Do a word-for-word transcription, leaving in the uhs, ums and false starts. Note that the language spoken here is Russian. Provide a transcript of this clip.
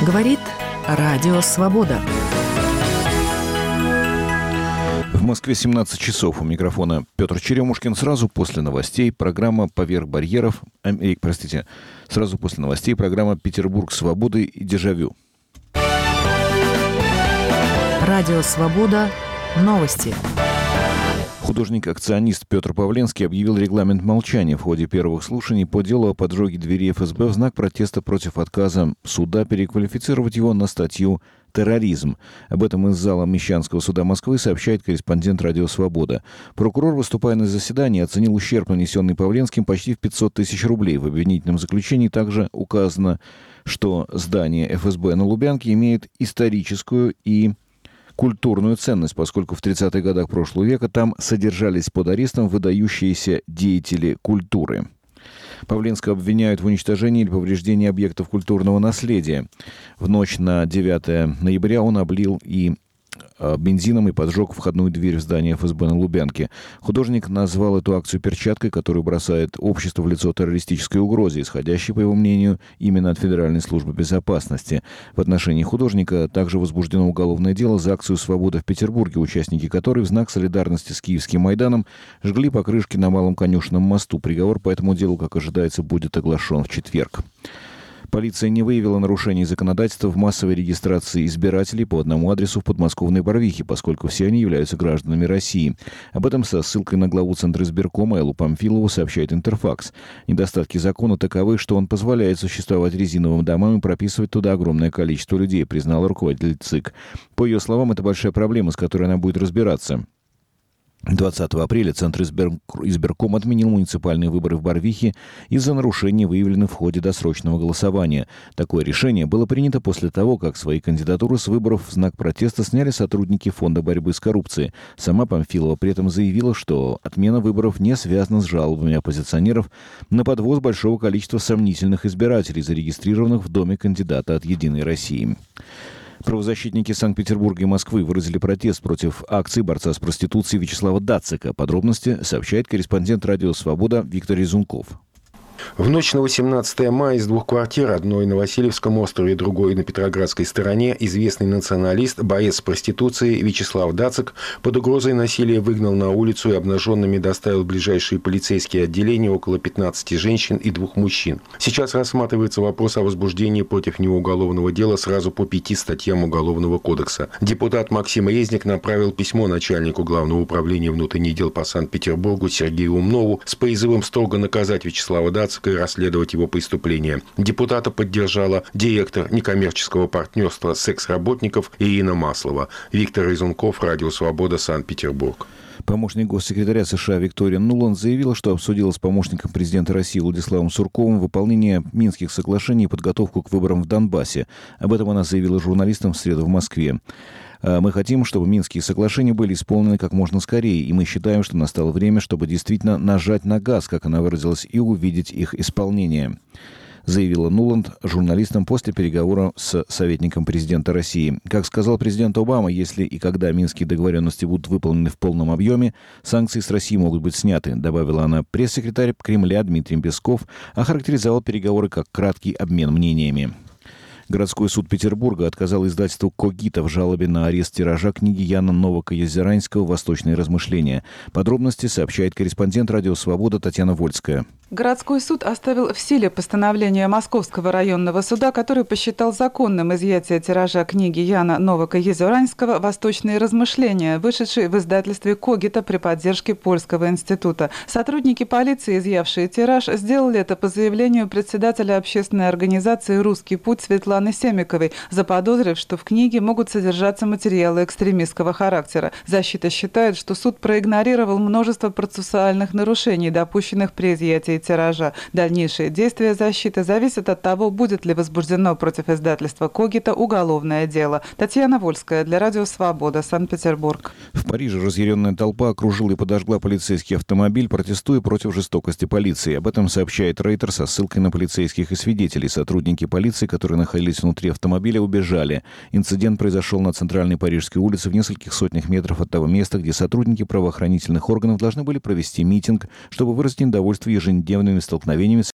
Говорит Радио Свобода. В Москве семнадцать часов. У микрофона Петр Черемушкин. Сразу после новостей программа «Поверх барьеров». Э, простите, сразу после новостей программа «Петербург свободы» и «Дежавю». Радио Свобода. Новости. Художник-акционист Петр Павленский объявил регламент молчания в ходе первых слушаний по делу о поджоге двери эф эс бэ в знак протеста против отказа суда переквалифицировать его на статью «Терроризм». Об этом из зала Мещанского суда Москвы сообщает корреспондент «Радио Свобода». Прокурор, выступая на заседании, оценил ущерб, нанесенный Павленским, почти в пятьсот тысяч рублей. В обвинительном заключении также указано, что здание эф эс бэ на Лубянке имеет историческую и культурную ценность, поскольку в тридцатых годах прошлого века там содержались под арестом выдающиеся деятели культуры. Павленского обвиняют в уничтожении или повреждении объектов культурного наследия. В ночь на девятое ноября он облил и бензином и поджег входную дверь в здание эф эс бэ на Лубянке. Художник назвал эту акцию перчаткой, которую бросает общество в лицо террористической угрозе, исходящей, по его мнению, именно от Федеральной службы безопасности. В отношении художника также возбуждено уголовное дело за акцию «Свобода» в Петербурге, участники которой в знак солидарности с Киевским Майданом жгли покрышки на Малом Конюшенном мосту. Приговор по этому делу, как ожидается, будет оглашен в четверг. Полиция не выявила нарушений законодательства в массовой регистрации избирателей по одному адресу в подмосковной Барвихе, поскольку все они являются гражданами России. Об этом со ссылкой на главу Центра избиркома Эллу Памфилову сообщает Интерфакс. Недостатки закона таковы, что он позволяет существовать резиновым домам и прописывать туда огромное количество людей, признала руководитель ЦИК. По ее словам, это большая проблема, с которой она будет разбираться. двадцатого апреля Центр избирком отменил муниципальные выборы в Барвихе из-за нарушений, выявленных в ходе досрочного голосования. Такое решение было принято после того, как свои кандидатуры с выборов в знак протеста сняли сотрудники Фонда борьбы с коррупцией. Сама Памфилова при этом заявила, что отмена выборов не связана с жалобами оппозиционеров на подвоз большого количества сомнительных избирателей, зарегистрированных в доме кандидата от «Единой России». Правозащитники Санкт-Петербурга и Москвы выразили протест против акции борца с проституцией Вячеслава Дацика. Подробности сообщает корреспондент «Радио Свобода» Виктор Резунков. В ночь на восемнадцатое мая из двух квартир, одной на Васильевском острове, другой на Петроградской стороне, известный националист, боец проституции Вячеслав Дацик под угрозой насилия выгнал на улицу и обнаженными доставил в ближайшие полицейские отделения около пятнадцати женщин и двух мужчин. Сейчас рассматривается вопрос о возбуждении против него уголовного дела сразу по пяти статьям Уголовного кодекса. Депутат Максим Резник направил письмо начальнику Главного управления внутренних дел по Санкт-Петербургу Сергею Умнову с призывом строго наказать Вячеслава Дацика и расследовать его преступления. Депутата поддержала директор некоммерческого партнерства секс-работников Ирина Маслова. Виктор Резунков, Радио Свобода, Санкт-Петербург. Помощник госсекретаря США Виктория Нуланд заявила, что обсудила с помощником президента России Владиславом Сурковым выполнение Минских соглашений и подготовку к выборам в Донбассе. Об этом она заявила журналистам в среду в Москве. Мы хотим, чтобы Минские соглашения были исполнены как можно скорее, и мы считаем, что настало время, чтобы действительно нажать на газ, как она выразилась, и увидеть их исполнение, заявила Нуланд журналистам после переговора с советником президента России. Как сказал президент Обама, если и когда минские договоренности будут выполнены в полном объеме, санкции с России могут быть сняты, добавила она. Пресс-секретарь Кремля Дмитрий Песков охарактеризовал переговоры как краткий обмен мнениями. Городской суд Петербурга отказал издательству «Когито» в жалобе на арест тиража книги Яна Новака-Езеранского «Восточные размышления». Подробности сообщает корреспондент «Радио Свобода» Татьяна Вольская. Городской суд оставил в силе постановление Московского районного суда, который посчитал законным изъятие тиража книги Яна Новака-Езеранского «Восточные размышления», вышедшей в издательстве «Когито» при поддержке Польского института. Сотрудники полиции, изъявшие тираж, сделали это по заявлению председателя общественной организации «Русский путь» Светланы Семиковой, заподозрив, что в книге могут содержаться материалы экстремистского характера. Защита считает, что суд проигнорировал множество процессуальных нарушений, допущенных при изъятии тиража. Дальнейшие действия защиты зависят от того, будет ли возбуждено против издательства «Когито» уголовное дело. Татьяна Вольская для Радио Свобода, Санкт-Петербург. В Париже разъяренная толпа окружила и подожгла полицейский автомобиль, протестуя против жестокости полиции. Об этом сообщает Рейтер со ссылкой на полицейских и свидетелей. Сотрудники полиции, которые находились внутри автомобиля, убежали. Инцидент произошел на центральной Парижской улице в нескольких сотнях метров от того места, где сотрудники правоохранительных органов должны были провести митинг, чтобы выразить недовольство ежедневными столкновениями с